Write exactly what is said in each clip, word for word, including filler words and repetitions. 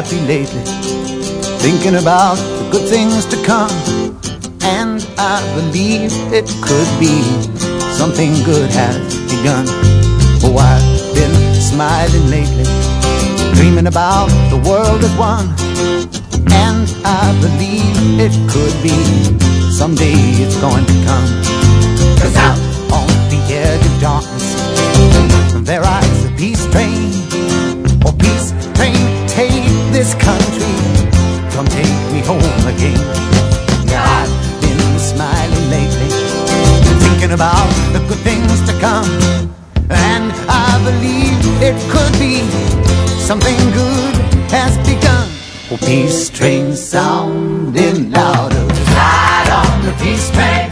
happy lately, thinking about the good things to come. And I believe it could be something good has begun. Oh, I've been smiling lately, dreaming about the world as one. And I believe it could be someday it's going to come. 'Cause out on the edge of darkness there rides a peace train. Oh, peace train, take this country, come take me home again. Yeah, I've been smiling lately, thinking about the good things to come. And I believe it could be something good has begun. Oh, peace train sounding louder, ride on the peace train.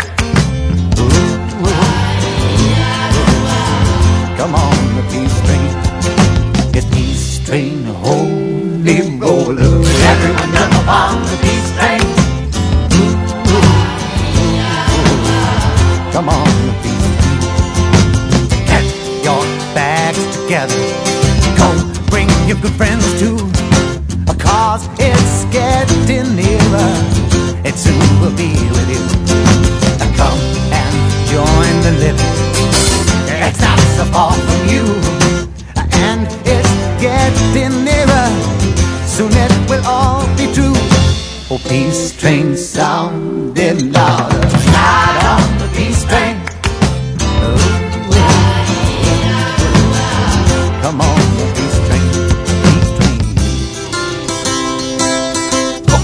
Come on, the peace train. It's peace train, holy roller. Everyone jump upon the peace train. Come on, the peace train. Get your bags together, go bring your good friends too, 'cause it's getting nearer, it soon will be with you. Come and join the living, it's not so far from you. And it's getting nearer, soon it will all be true. Oh, peace train sounding louder, ride on the peace train. Oh, come on, the peace train, peace train. Oh.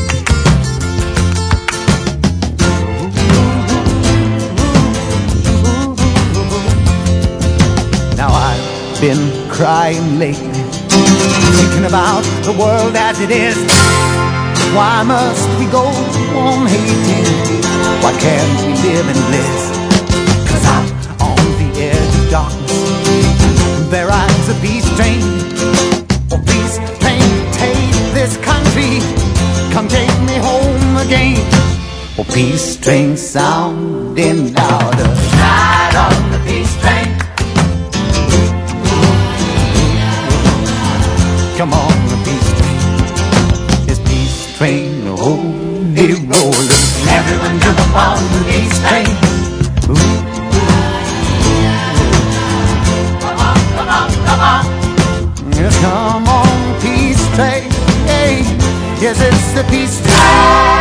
Now I've been crying lately, thinking about the world as it is. Why must we go on hating? Why can't we live in bliss? 'Cause out on the edge of darkness there rides a peace train. Oh, peace train, take this country, come take me home again. Oh, peace train sounding louder, ride on the peace train. Come on, the peace train. It's peace train, holy roller. Everyone jump upon the peace train. Ooh, ooh. Come on, come on, come on. Yes, come on, peace train. Hey, yes, it's the peace train.